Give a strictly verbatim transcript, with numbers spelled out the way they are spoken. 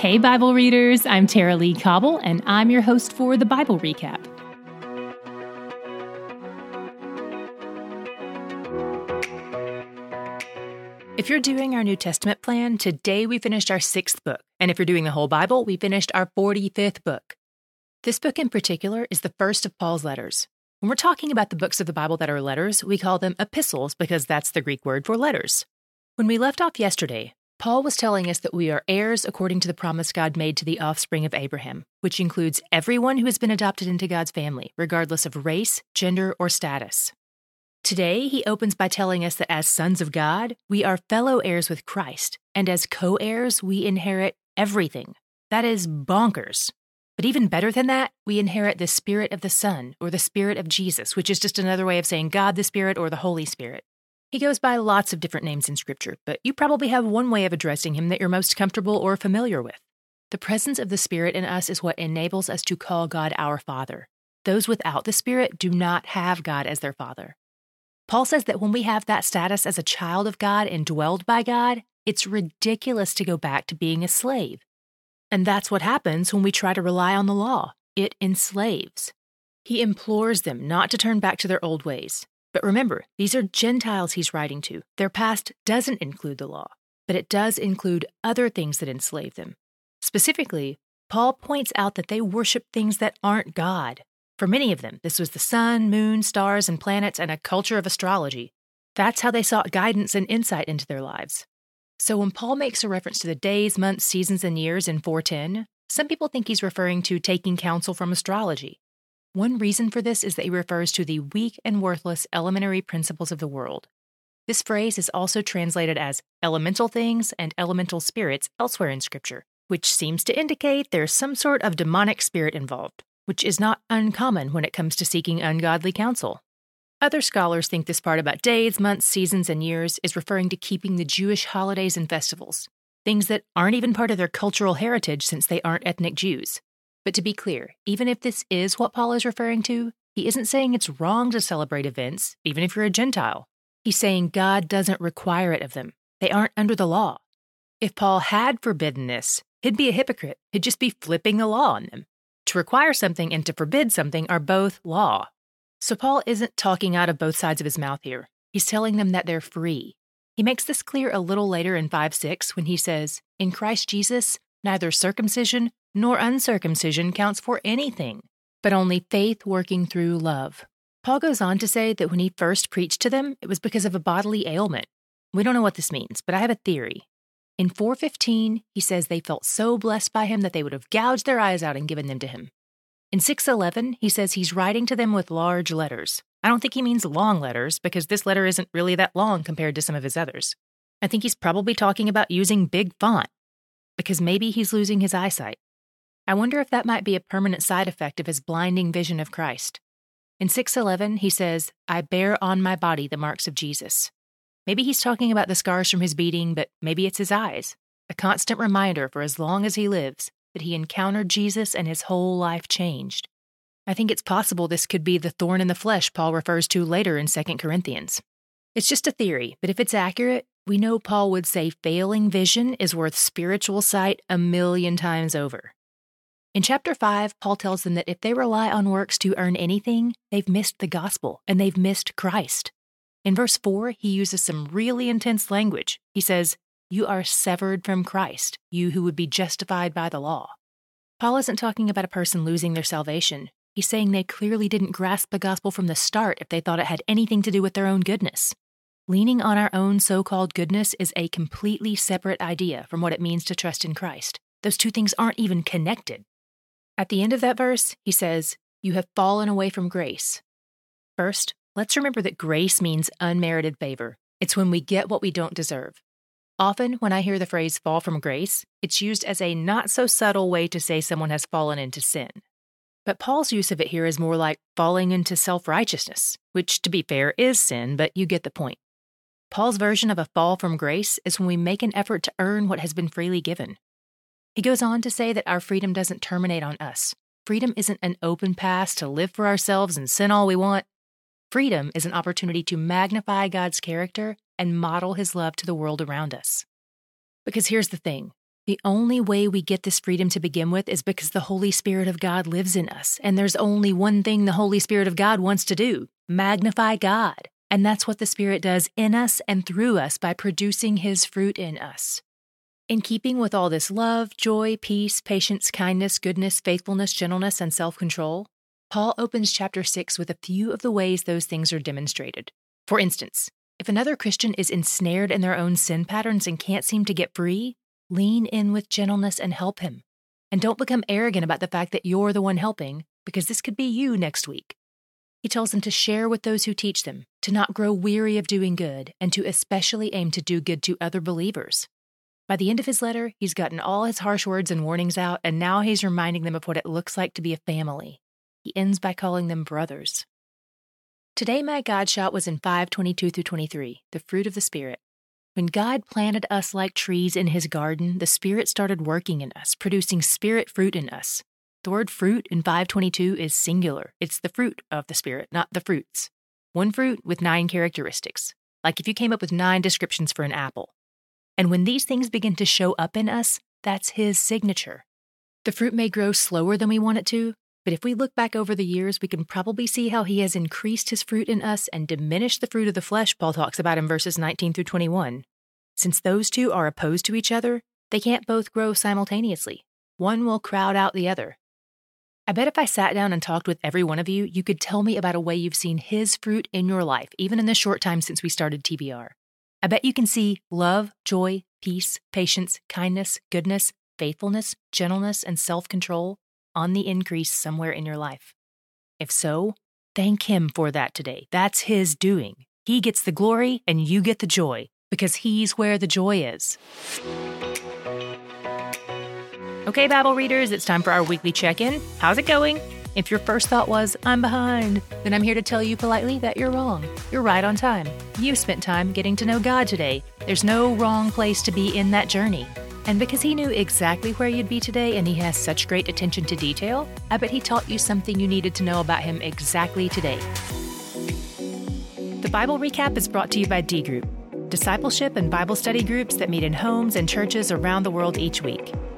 Hey, Bible readers, I'm Tara Lee Cobble, and I'm your host for the Bible Recap. If you're doing our New Testament plan, today we finished our sixth book, and if you're doing the whole Bible, we finished our forty-fifth book. This book in particular is the first of Paul's letters. When we're talking about the books of the Bible that are letters, we call them epistles because that's the Greek word for letters. When we left off yesterday, Paul was telling us that we are heirs according to the promise God made to the offspring of Abraham, which includes everyone who has been adopted into God's family, regardless of race, gender, or status. Today, he opens by telling us that as sons of God, we are fellow heirs with Christ, and as co-heirs, we inherit everything. That is bonkers. But even better than that, we inherit the Spirit of the Son, or the Spirit of Jesus, which is just another way of saying God the Spirit or the Holy Spirit. He goes by lots of different names in Scripture, but you probably have one way of addressing him that you're most comfortable or familiar with. The presence of the Spirit in us is what enables us to call God our Father. Those without the Spirit do not have God as their Father. Paul says that when we have that status as a child of God and dwelled by God, it's ridiculous to go back to being a slave. And that's what happens when we try to rely on the law. It enslaves. He implores them not to turn back to their old ways. But remember, these are Gentiles he's writing to. Their past doesn't include the law, but it does include other things that enslave them. Specifically, Paul points out that they worship things that aren't God. For many of them, this was the sun, moon, stars, and planets, and a culture of astrology. That's how they sought guidance and insight into their lives. So when Paul makes a reference to the days, months, seasons, and years in four ten, some people think he's referring to taking counsel from astrology. One reason for this is that he refers to the weak and worthless elementary principles of the world. This phrase is also translated as elemental things and elemental spirits elsewhere in Scripture, which seems to indicate there's some sort of demonic spirit involved, which is not uncommon when it comes to seeking ungodly counsel. Other scholars think this part about days, months, seasons, and years is referring to keeping the Jewish holidays and festivals, things that aren't even part of their cultural heritage since they aren't ethnic Jews. But to be clear, even if this is what Paul is referring to, he isn't saying it's wrong to celebrate events, even if you're a Gentile. He's saying God doesn't require it of them. They aren't under the law. If Paul had forbidden this, he'd be a hypocrite. He'd just be flipping the law on them. To require something and to forbid something are both law. So Paul isn't talking out of both sides of his mouth here. He's telling them that they're free. He makes this clear a little later in five six when he says, "In Christ Jesus, neither circumcision nor uncircumcision counts for anything, but only faith working through love." Paul goes on to say that when he first preached to them, it was because of a bodily ailment. We don't know what this means, but I have a theory. In four fifteen, he says they felt so blessed by him that they would have gouged their eyes out and given them to him. In six eleven, he says he's writing to them with large letters. I don't think he means long letters, because this letter isn't really that long compared to some of his others. I think he's probably talking about using big font, because maybe he's losing his eyesight. I wonder if that might be a permanent side effect of his blinding vision of Christ. In six eleven, he says, "I bear on my body the marks of Jesus." Maybe he's talking about the scars from his beating, but maybe it's his eyes, a constant reminder for as long as he lives that he encountered Jesus and his whole life changed. I think it's possible this could be the thorn in the flesh Paul refers to later in Second Corinthians. It's just a theory, but if it's accurate, we know Paul would say failing vision is worth spiritual sight a million times over. In chapter five, Paul tells them that if they rely on works to earn anything, they've missed the gospel and they've missed Christ. In verse four, he uses some really intense language. He says, "You are severed from Christ, you who would be justified by the law." Paul isn't talking about a person losing their salvation. He's saying they clearly didn't grasp the gospel from the start if they thought it had anything to do with their own goodness. Leaning on our own so-called goodness is a completely separate idea from what it means to trust in Christ. Those two things aren't even connected. At the end of that verse, he says, "You have fallen away from grace." First, let's remember that grace means unmerited favor. It's when we get what we don't deserve. Often, when I hear the phrase fall from grace, it's used as a not-so-subtle way to say someone has fallen into sin. But Paul's use of it here is more like falling into self-righteousness, which, to be fair, is sin, but you get the point. Paul's version of a fall from grace is when we make an effort to earn what has been freely given. He goes on to say that our freedom doesn't terminate on us. Freedom isn't an open pass to live for ourselves and sin all we want. Freedom is an opportunity to magnify God's character and model his love to the world around us. Because here's the thing. The only way we get this freedom to begin with is because the Holy Spirit of God lives in us. And there's only one thing the Holy Spirit of God wants to do: magnify God. And that's what the Spirit does in us and through us by producing His fruit in us. In keeping with all this love, joy, peace, patience, kindness, goodness, faithfulness, gentleness, and self-control, Paul opens chapter six with a few of the ways those things are demonstrated. For instance, if another Christian is ensnared in their own sin patterns and can't seem to get free, lean in with gentleness and help him. And don't become arrogant about the fact that you're the one helping, because this could be you next week. He tells them to share with those who teach them, to not grow weary of doing good, and to especially aim to do good to other believers. By the end of his letter, he's gotten all his harsh words and warnings out, and now he's reminding them of what it looks like to be a family. He ends by calling them brothers. Today, my God shot was in five twenty-two through twenty-three, the fruit of the Spirit. When God planted us like trees in His garden, the Spirit started working in us, producing Spirit fruit in us. The word fruit in five twenty-two is singular. It's the fruit of the Spirit, not the fruits. One fruit with nine characteristics, like if you came up with nine descriptions for an apple. And when these things begin to show up in us, that's His signature. The fruit may grow slower than we want it to, but if we look back over the years, we can probably see how He has increased His fruit in us and diminished the fruit of the flesh Paul talks about in verses nineteen through twenty-one. Since those two are opposed to each other, they can't both grow simultaneously. One will crowd out the other. I bet if I sat down and talked with every one of you, you could tell me about a way you've seen His fruit in your life, even in the short time since we started T B R. I bet you can see love, joy, peace, patience, kindness, goodness, faithfulness, gentleness, and self-control on the increase somewhere in your life. If so, thank Him for that today. That's His doing. He gets the glory and you get the joy, because He's where the joy is. Okay, Bible readers, it's time for our weekly check-in. How's it going? If your first thought was, I'm behind, then I'm here to tell you politely that you're wrong. You're right on time. You spent time getting to know God today. There's no wrong place to be in that journey. And because He knew exactly where you'd be today and He has such great attention to detail, I bet He taught you something you needed to know about Him exactly today. The Bible Recap is brought to you by D-Group, discipleship and Bible study groups that meet in homes and churches around the world each week.